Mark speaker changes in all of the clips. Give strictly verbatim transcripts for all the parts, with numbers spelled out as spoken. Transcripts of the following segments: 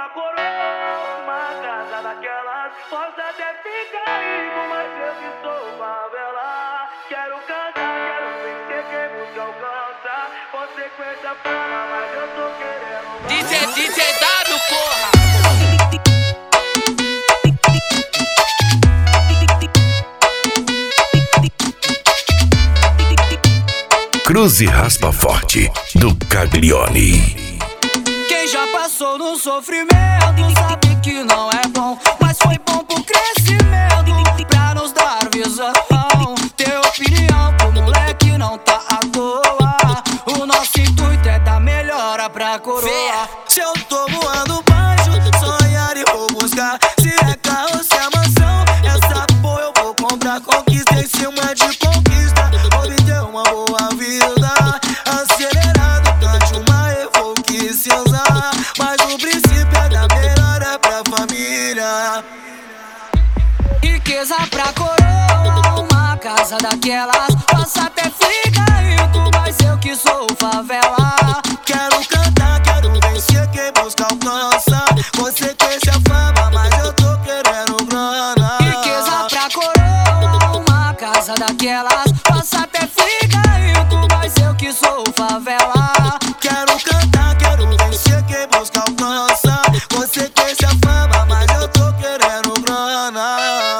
Speaker 1: coroa, uma casa daquelas. Posso até ficar rico, mas eu que sou favela. Quero cantar, quero vencer, quem busca alcança. Consequência fama, mas eu tô querendo.
Speaker 2: D J, D J W, porra!
Speaker 3: Cruz e raspa forte do Caglione.
Speaker 4: Quem já passou no sofrimento sabe que não é bom, mas foi bom pro crescimento, pra nos dar visão. Ter opinião pro moleque não tá à toa. O nosso intuito é dar melhora pra coroa. Se eu tô voando baixo, sonhar e vou buscar. Se é carro, se é mansão, essa porra eu vou comprar. Conquista em cima de conquista, obter uma boa vida. Acelerado, cante uma evoque cinza, mas o princípio é da melhora pra família. Riqueza pra coroa, uma casa daquelas. Posso até ficar rico, mas eu que sou favela. Quero cantar, quero vencer, quem busca alcança. Consequência fama, mas eu tô querendo grana. Riqueza pra coroa, uma casa daquelas. Posso até ficar rico, mas eu que sou favela. Quero cantar, quero vencer, quem busca alcança. Consequência fama, mas eu tô querendo grana.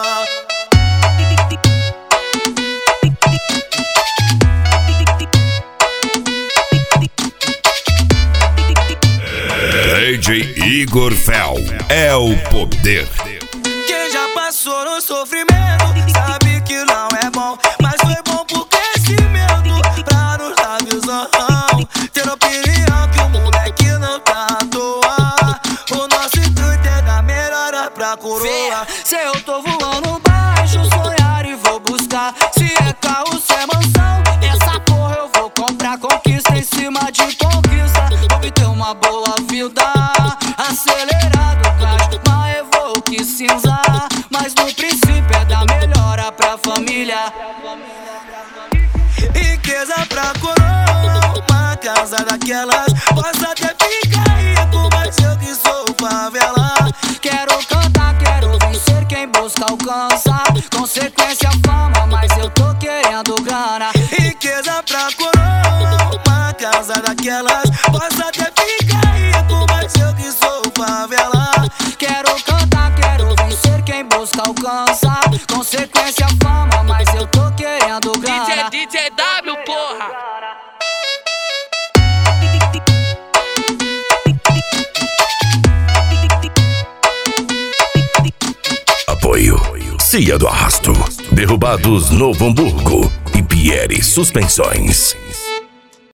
Speaker 3: D J Igor Fel é o poder.
Speaker 4: Quem já passou no sofrimento sabe que não é bom, mas foi bom pro crescimento, pra nos dar visão. Ter opinião que o moleque não tá à toa. O nosso intuito é dar melhora pra coroa. Se eu tô voando baixo, sonhar e vou buscar. Se é carro, se é mansão, essa porra eu vou comprar. Conquista em cima de conquista, obter uma boa vida. Acelerado, caixa, uma evoque cinza, mas no princípio é da melhora pra família. Riqueza pra coroa, uma casa daquelas. Posso até ficar rico, mas eu que sou favela. Quero cantar, quero vencer, quem busca alcança. Consequência fama, mas eu tô querendo grana. Riqueza pra coroa, uma casa daquelas. Posso até ficar rico, mas eu que sou favela. Quero cantar, quero vencer, quem busca alcança. Consequência fama, mas eu tô querendo grana.
Speaker 2: D J, D J W, porra!
Speaker 3: Apoio Cia do Arrasto, Derrubados Novo Hamburgo e Pierre Suspensões.